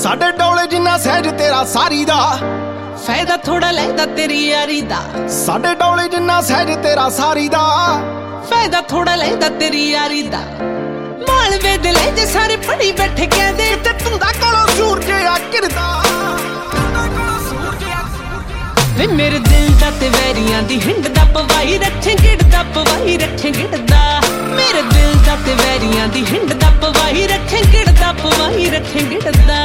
ਸਾਡੇ ਡੋਲੇ ਜਿੰਨਾ ਸਹਿਜ ਤੇਰਾ ਸਾਰੀ ਦਾ ਫਾਇਦਾ ਥੋੜਾ ਲੈਦਾ ਤੇਰੀ ਯਾਰੀ ਦਾ। ਸਾਡੇ ਡੋਲੇ ਜਿੰਨਾ ਸਹਿਜ ਤੇਰਾ ਸਾਰੀ ਦਾ ਫਾਇਦਾ ਥੋੜਾ ਲੈਦਾ ਤੇਰੀ ਯਾਰੀ ਦਾ। ਮਾਲਵੇ ਦੇ ਲੈ ਜੇ ਸਾਰੇ ਪੜੀ ਬੈਠੇ ਕਹਿੰਦੇ ਤੇ ਧੁੰਦਾ ਕੋਲੋਂ ਸੂਰਜ ਆ ਕਿਰਦਾ। ਵੇ ਮੇਰੇ ਦਿਲ ਦਾ ਤੇ ਵੈਰੀਆਂ ਦੀ ਹਿੰਡ ਦਾ ਪਵਾਈ ਰੱਖੇ ਗਿੜਦਾ ਪਵਾਈ ਰੱਖੇ ਗਿੜਦਾ। ਮੇਰੇ ਦਿਲ ਦਾ ਤੇ ਵੈਰੀਆਂ ਦੀ ਹਿੰਡ ਦਾ ਪਵਾਈ ਰੱਖੇ ਗਿੜਦਾ ਪਵਾਈ ਰੱਖੇ ਗਿੜਦਾ।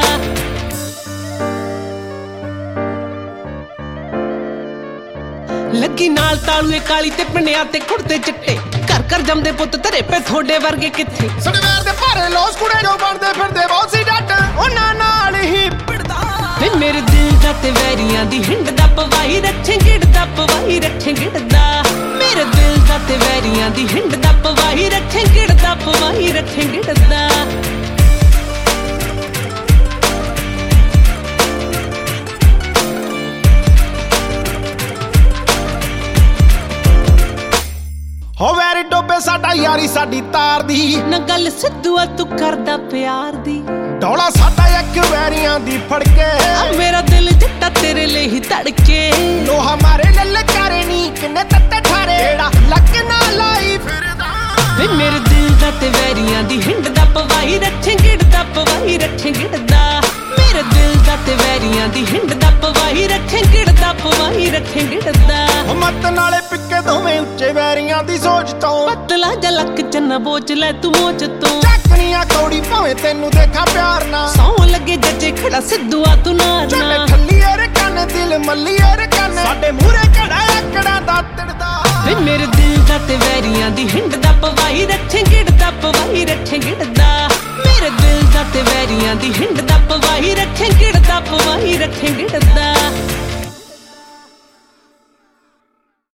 ਲੱਗੀ ਨਾਲ ਤਾਲੂਏ ਕਾਲੀ ਤੇ ਪਿੰਡਿਆਂ ਤੇ ਕੁੜਤੇ ਚਿੱਟੇ ਘਰ ਘਰ ਜੰਮਦੇ ਪੁੱਤ ਤੇਰੇ ਪੇ ਥੋੜੇ ਵਰਗੇ ਕਿੱਥੇ। ਸੜਵੇਰ ਦੇ ਭਾਰੇ ਲੋਸ ਕੁੜੇ ਜੋ ਬਣਦੇ ਫਿਰਦੇ ਬਹੁਤ ਸੀ ਡੱਟ ਉਹਨਾਂ ਨਾਲ ਹੀ ਪਿੜਦਾ। ਵੇ ਮੇਰੇ ਦਿਲ ਦਾ ਤੇ ਵੈਰੀਆਂ ਦੀ ਹਿੰਡ ਦਾ ਪਵਾਈ ਰੱਖੇ ਗਿੜਦਾ ਪਵਾਈ ਰੱਖੇ ਗਿੜਦਾ। ਮੇਰੇ ਦਿਲ ਦਾ ਤੇ ਵੈਰੀਆਂ ਦੀ ਹਿੰਡ ਦਾ ਪਵਾਈ ਰੱਖੇ ਗਿੜਦਾ ਪਵਾਈ ਰੱਖੇ ਗਿੜਦਾ। ਹੋ ਵੈਰੀ ਡੋਬੇ ਸਾਡਾ ਯਾਰੀ ਸਾਡੀ ਤਾਰ ਦੀ ਨਾ ਗੱਲ ਸਿੱਧੂ ਆ ਤੂੰ ਕਰਦਾ ਪਿਆਰ ਦੀ। ਡੋਲਾ ਸਾਡਾ ਇੱਕ ਵੈਰੀਆਂ ਦੀ ਫੜ ਕੇ ਮੇਰਾ ਦਿਲ ਜੱਟਾ ਤੇਰੇ ਲਈ ਹੀ ਧੜਕੇ। ਲੋਹਾ ਮਾਰੇ ਲੱਲੇ ਕਾਰੇ ਨੀ ਕਿੰਨੇ ਤੱਤੇ ਠਾਰੇ ਜਿਹੜਾ ਲੱਕ ਨਾ ਲਾਈ ਫਿਰਦਾ। ਵੇ ਮੇਰੇ ਦਿਲ ਦਾ ਤੇ ਵੈਰੀਆਂ ਦੀ ਹਿੰਡ ਦਾ ਪਵਾਈ ਰੱਖੇ ਗਿੜਦਾ ਪਵਾਈ ਰੱਖੇ ਗਿੜਦਾ। ਮੇਰੇ ਦਿਲ ਦਾ ਤੇ ਵੈਰੀਆਂ ਦੀ ਹਿੰਡ ਦਾ ਪਵਾਈ ਰੱਖੇ ਗਿੜਦਾ ਪਵਾਈ ਰੱਖੇ ਗਿੜਦਾ। ਮੱਤ ਨਾਲੇ ਪਿੱਕੇ ਦੋਵੇਂ ਉੱਚੇ ਵੈਰੀਆਂ ਦੀ ਸੋਚ ਤੋਂ ਪਤਲਾ ਜਾ ਲੱਕ ਚੰਨਾ ਬੋਚ ਲੈ ਤੂੰ ਮੋਚ ਤੋਂ। ਚੱਕਨੀਆਂ ਕੌੜੀ ਭਾਵੇਂ ਤੈਨੂੰ ਦੇਖਾਂ ਪਿਆਰ ਨਾ ਸੌ ਲੱਗੇ ਜੱਜੇ ਖੜਾ ਸਿੱਧੂ ਆ ਤੂੰ ਨਾ ਨਾ। ਠੱਲੀਏ ਕੰਨ ਦਿਲ ਮੱਲੀਏ ਕੰਨ ਸਾਡੇ ਮੂਹਰੇ ਘੜਾ ਆਕੜਾ ਦਾ ਤੜਦਾ। ਵੇ ਮੇਰੇ ਦਿਲ ਦਾ ਤੇ ਵੈਰੀਆਂ ਦੀ ਹਿੰਡ ਦਾ ਪਵਾਈ ਰੱਖੇ ਗਿੜਦਾ ਪਵਾਈ ਰੱਖੇ ਗਿੜਦਾ। ਮੇਰੇ ਦਿਲ ਦਾ ਤੇ ਵੈਰੀਆਂ ਦੀ ਹਿੰਡ ਦਾ ਪਵਾਈ ਰੱਖੇ ਗਿੜਦਾ ਪਵਾਈ ਰੱਖੇ ਗਿੜਦਾ।